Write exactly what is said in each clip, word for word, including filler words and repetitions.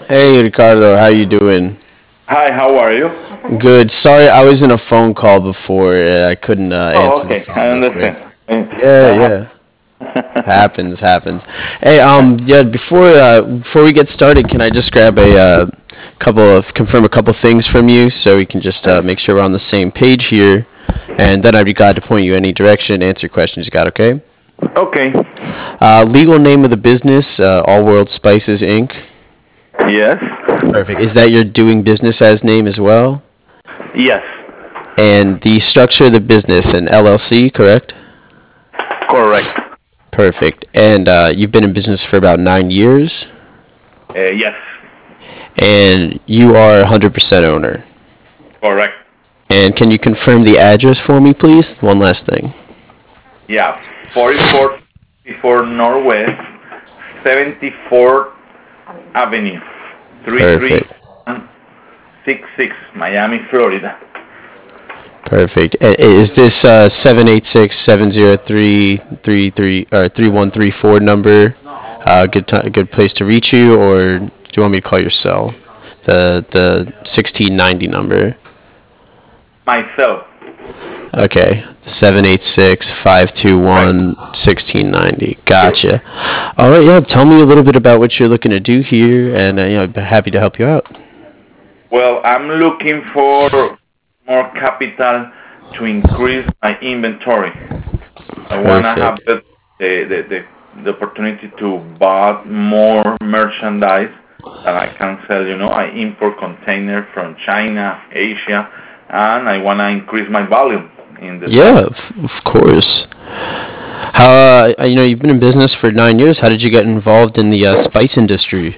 Hey Ricardo, how you doing? Hi, how are you? Good. Sorry, I was in a phone call before. uh, I couldn't uh, Oh, answer the okay, I phone real quick. understand. Eh, Yeah, That yeah. happens. Happens, happens. Hey, um, yeah. Before uh, before we get started, can I just grab a uh, couple of confirm a couple things from you so we can just uh, make sure we're on the same page here, and then I'd be glad to point you any direction, answer questions you got. Okay. Okay. Uh, legal name of the business: uh, All World Spices Inc. Yes. Perfect. Is that your doing business as name as well? Yes. And the structure of the business, an L L C, correct? Correct. Perfect. And uh, you've been in business for about nine years, Uh, yes. and you are one hundred percent owner. Correct. And can you confirm the address for me, please? One last thing. Yeah. forty-four fifty-four Northwest, seventy-fourth Avenue, Perfect. three three one six six, Miami, Florida. Perfect. A- Is this uh, seven eight six seven zero three three three or three one three four number uh, good ti good place to reach you, or do you want me to call your cell? The the sixteen ninety number. Myself. Okay, seven eight six five two Correct. one sixteen ninety. Gotcha. All right, yeah. Tell me a little bit about what you're looking to do here, and uh, you know, I'd be happy to help you out. Well, I'm looking for more capital to increase my inventory. I wanna have Perfect. the the the, the, the opportunity to buy more merchandise that I can sell. You know, I import containers from China, Asia, and I wanna increase my volume in the Yeah, sales. of, of course. How uh, you know you've been in business for nine years? How did you get involved in the uh, spice industry?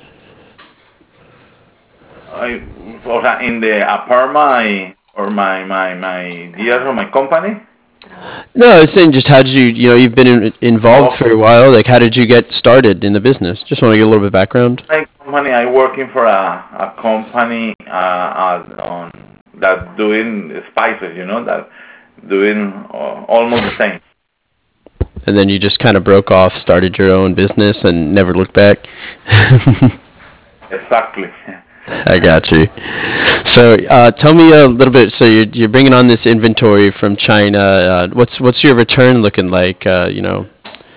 I, o sea, in the apartment I, or my my my deals or my company. No, I was saying just how did you you know you've been in, involved Oh, for a while. Like how did you get started in the business? Just want to get a little bit of background. my company, I working for a, a company uh, uh, on that doing spices, you know, that doing uh, almost the same. And then you just kind of broke off, started your own business, and never looked back. Exactly. I got you. So, uh, tell me a little bit. So, you're you're bringing on this inventory from China. Uh, what's what's your return looking like? Uh, you know,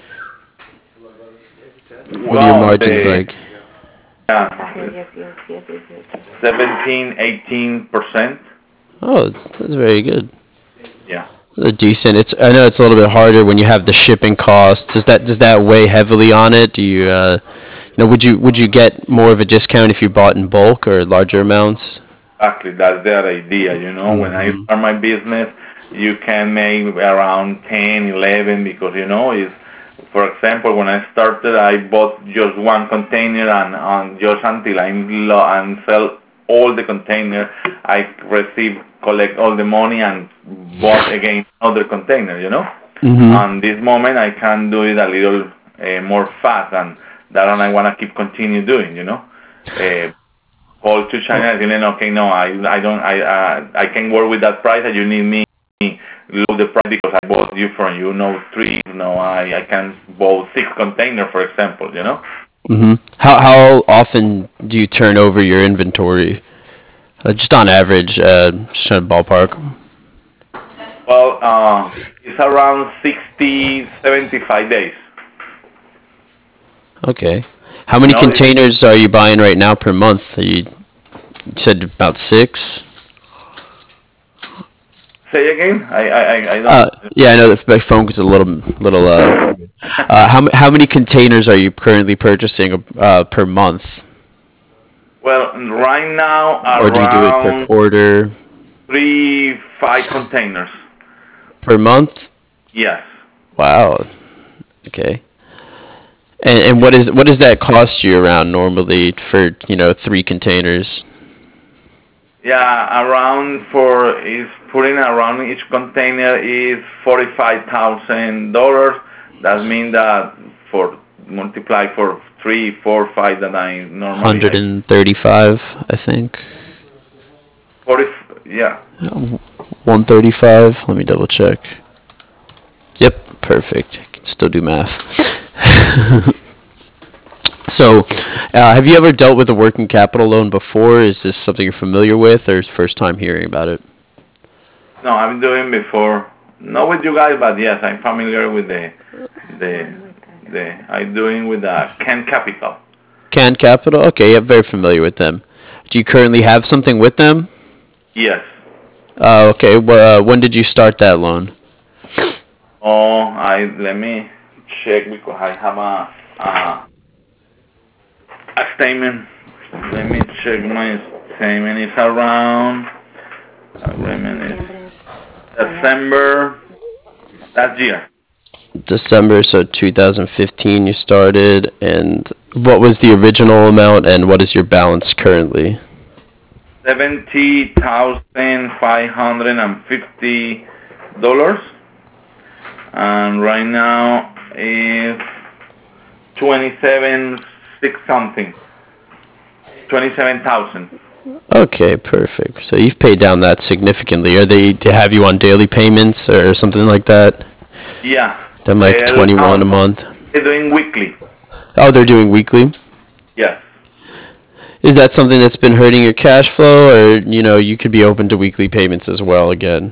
what are your Well, margins the like? uh, seventeen, eighteen percent. Oh, that's very good. Yeah. Uh, Decent. It's I know it's a little bit harder when you have the shipping costs. Does that does that weigh heavily on it? Do you uh, you know would you would you get more of a discount if you bought in bulk or larger amounts? Exactly, that's their idea. You know, when I Hmm. start my business, you can make around ten, eleven because you know, is for example, when I started, I bought just one container and, and just until I lo- and sell all the container, I receive collect all the money and bought again another container. You know, Hmm. and this moment I can do it a little uh, more fast, and that one I wanna keep continue doing. You know. Uh, Call to China and telling, okay, no, I, I don't, I, uh, I can work with that price, and you need me low the price because I bought you from you know three, no, I, I can buy six container, for example, you know. Hmm. How how often do you turn over your inventory? Uh, just on average, uh, just trying to ballpark. Well, uh, it's around sixty, seventy-five days. Okay. How You many know, it's, containers are you buying right now per month? You said about six. say again. I, I, I I don't. Uh, yeah, I know that my phone gets a little, little. Uh, uh, how how many containers are you currently purchasing uh, per month, Well, right now or do you do it per around quarter, three, five containers. per month? Yes. Wow. Okay. And and what is what does that cost you around normally for you know three containers? Yeah, around for is putting around each container is forty five thousand dollars. That means that for multiply for three, four, five that I normally Hundred I and thirty-five, I think. forty yeah. One thirty-five. Let me double check. Yep, perfect. I can still do math. So, uh, have you ever dealt with a working capital loan before? Is this something you're familiar with, or first time hearing about it? No, I'm doing before. Not with you guys, but yes, I'm familiar with the the the. I'm doing with the Ken Capital. Can Capital? Okay, yeah, very familiar with them. Do you currently have something with them? Yes. Uh, okay, well, uh, when did you start that loan? Oh, I let me check because I have a a, a statement. Let me check my statement. It's around. Agreement is December that year. December, so two thousand fifteen you started, and what was the original amount, and what is your balance currently? Seventy thousand five hundred and fifty dollars, and right now is twenty-seven six something. Twenty-seven thousand. Okay, perfect. So you've paid down that significantly. Are they to have you on daily payments or something like that? Yeah. Then like Well, twenty-one a now month. they're doing weekly. Oh, they're doing weekly. Yes. Is that something that's been hurting your cash flow, or you know you could be open to weekly payments as well again?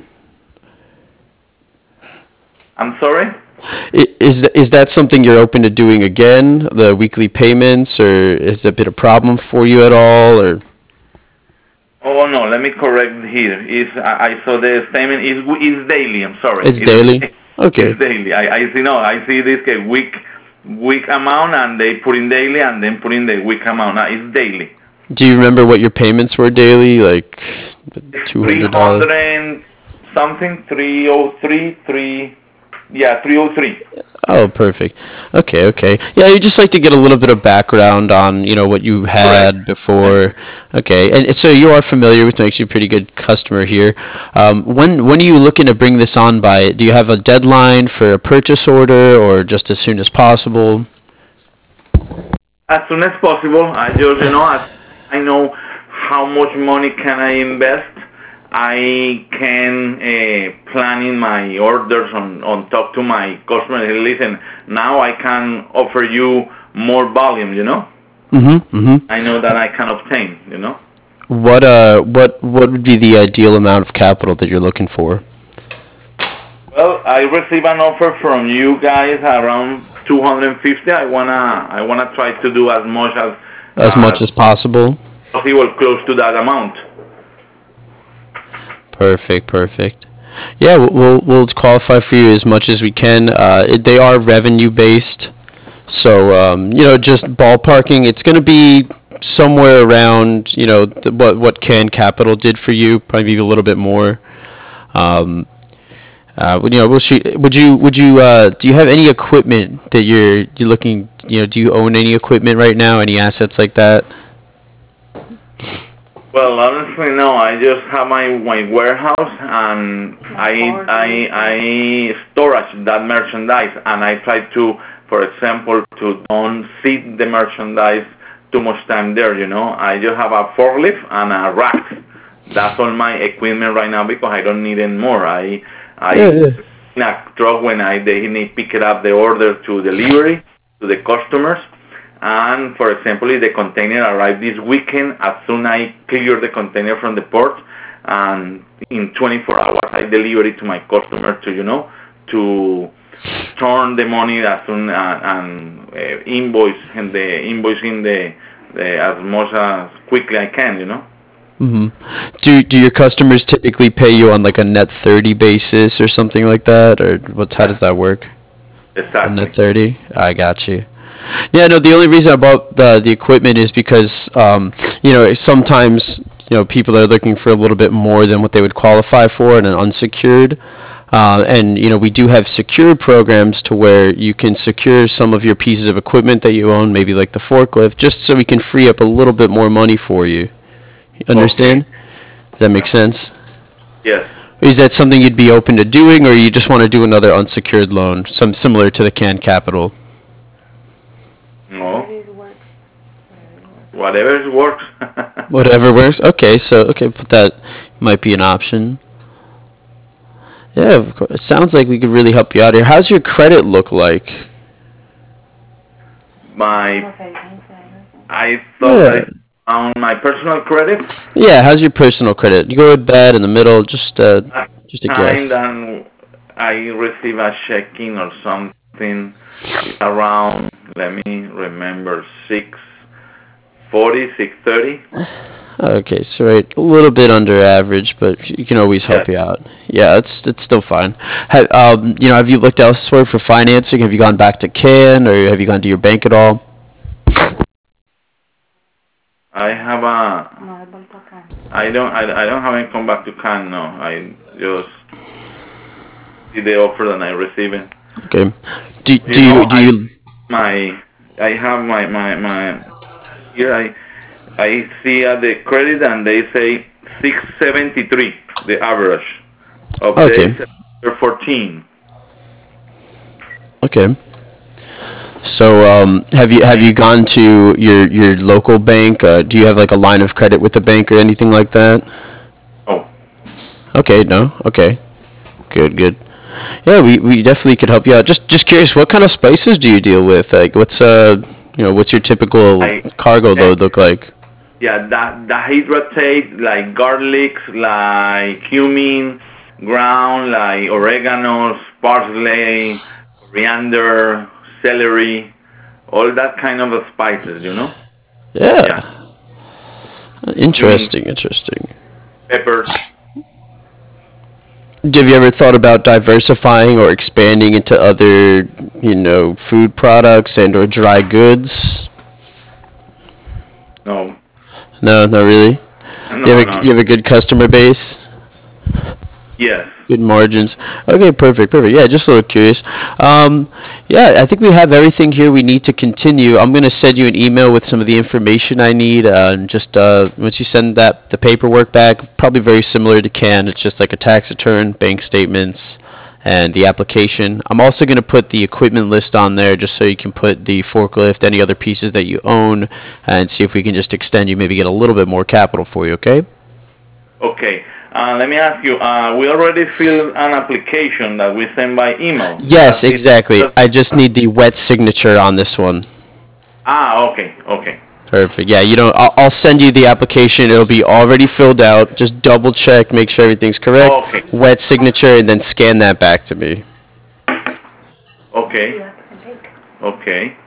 I'm sorry. I- Is th- is that something you're open to doing again, the weekly payments, or has that been a problem for you at all, or? Oh no, let me correct here. Is I, I saw the statement is is daily. I'm sorry. It's It's, daily? Okay. it's daily. I, I see no. I see this uh, week week amount and they put in daily and then put in the week amount. Now it's daily. Do you remember what your payments were daily? Like It's two three hundred dollars. hundred something. Three oh three. Three. Yeah, three oh three. Oh, perfect. Okay, okay. Yeah, you just like to get a little bit of background on, you know, what you Correct. had before. Okay, and so you are familiar with, makes you a pretty good customer here. Um, when when are you looking to bring this on by? Do you have a deadline for a purchase order, or just as soon as possible? As soon as possible. I just you know as I know how much money can I invest. I can uh, plan in my orders on, on talk to my customers. Hey, listen, now I can offer you more volume. You know, Mm-hmm. I Mm-hmm. know that I can obtain. You know, What uh what what would be the ideal amount of capital that you're looking for? well, I received an offer from you guys around two hundred fifty. I wanna I wanna try to do as much as As uh, much as possible. possible close to that amount. Perfect, perfect. Yeah, we'll we'll we'll qualify for you as much as we can. Uh, it, they are revenue based, so um, you know, just ballparking. It's going to be somewhere around you know th- what what Can Capital did for you, probably a little bit more. Um, uh, you know, we'll shoot. Would you would you uh, do you have any equipment that you're you're looking? You know, do you own any equipment right now? Any assets like that? Well, honestly, no. I just have my, my warehouse and I I I storage that merchandise and I try to, for example, to don't sit the merchandise too much time there. You know, I just have a forklift and a rack. That's all my equipment right now because I don't need any more. I Yeah, I yeah. in a truck when I they need pick it up the order to delivery to the customers. And for example, if the container arrived this weekend, as soon I clear the container from the port, and in twenty-four hours I deliver it to my customer to you know to turn the money as soon uh, and uh, invoice and the invoicing the, the as much as quickly I can. You know. hmm Do do your customers typically pay you on like a net thirty basis or something like that, or what's how does that work? A net Exactly. thirty? I got you. Yeah, no, the only reason I bought the the equipment is because um, you know, sometimes you know people are looking for a little bit more than what they would qualify for in an unsecured. Uh, and you know we do have secured programs to where you can secure some of your pieces of equipment that you own, maybe like the forklift, just so we can free up a little bit more money for you. Okay. Understand? Does that make sense? Yes. Is that something you'd be open to doing, or you just want to do another unsecured loan, some similar to the Can Capital? No. Whatever works. Whatever works. Okay, so okay, put that might be an option. Yeah, of course. It sounds like we could really help you out here. How's your credit look like? My I thought Yeah. I on my personal credit, Yeah, how's your personal credit? You good, bad, in the middle? Just uh, at just a time guess. that I receive a checking or something, it's around, let me remember, six forty, six thirty. Okay, so right, a little bit under average, but you can always Yes, help you out. Yeah, it's it's still fine. Have, um, you know, have you looked elsewhere for financing? Have you gone back to Can, or have you gone to your bank at all? I have a, I don't, I, I don't have any come back to can, no. I just see the offer that I receiving. Okay. Do You do know, you do I, you? my, I have my, my, my, here I, I see at the credit and they say six seventy-three, the average of Okay. days fourteen. Okay. So, um, have you have you gone to your your local bank? Uh, do you have like a line of credit with the bank or anything like that? Oh, Okay, no. Okay, good, good. Yeah, we, we definitely could help you out. Just just curious, what kind of spices do you deal with? Like, what's uh, you know, what's your typical I, cargo eh, load look like? yeah, that, dehydrate like garlic, like cumin, ground, like oregano, parsley, coriander, celery, all that kind of spices, you know? Yeah, Yeah, cumin, interesting, interesting. peppers. Have you ever thought about diversifying or expanding into other, you know, food products and or dry goods? No, No, not really. You no, have no, a, no. you have a good customer base, Yes. good margins. Okay, perfect, perfect. Yeah, just a little curious. Um, yeah, I think we have everything here we need to continue. I'm gonna send you an email with some of the information I need. Uh, and just uh, once you send that the paperwork back, probably very similar to Can. It's just like a tax return, bank statements, and the application. I'm also gonna put the equipment list on there just so you can put the forklift, any other pieces that you own, and see if we can just extend you, maybe get a little bit more capital for you. Okay? Okay. Uh, let me ask you. Uh, we already filled an application that we sent by email. Yes, That is exactly. just, I just need the wet signature on this one. ah, okay, okay, Perfect. Yeah, you know, I'll, I'll send you the application. It'll be already filled out. Just double check, make sure everything's correct. okay, Wet signature, and then scan that back to me. okay, okay.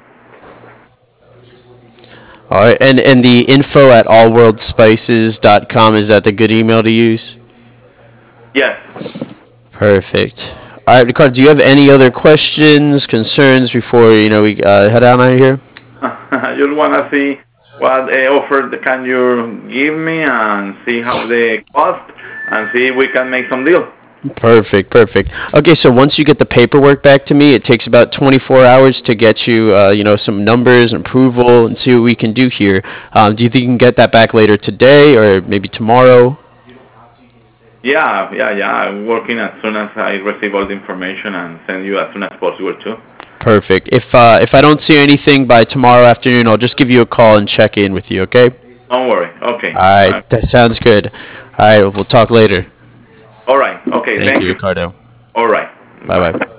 All right, and and the info at all world spices dot com, is that the good email to use? Yes. Perfect. All right, Ricardo, do you have any other questions, concerns before you know we uh, head out of here? I just wanna see what uh, offer can you give me and see how they cost and see if we can make some deal. Perfect, perfect. Okay, so once you get the paperwork back to me, it takes about twenty-four hours to get you, uh, you know, some numbers and approval and see what we can do here. Um, do you think you can get that back later today or maybe tomorrow? Yeah, yeah, yeah. I'm working as soon as I receive all the information and send you as soon as possible too. Perfect. If uh, if I don't see anything by tomorrow afternoon, I'll just give you a call and check in with you. Okay? Don't worry. Okay. All Uh, right, that sounds good. All right, we'll talk later. all right. Okay. Thank Thank you, you. Ricardo. All right. Bye Bye. bye.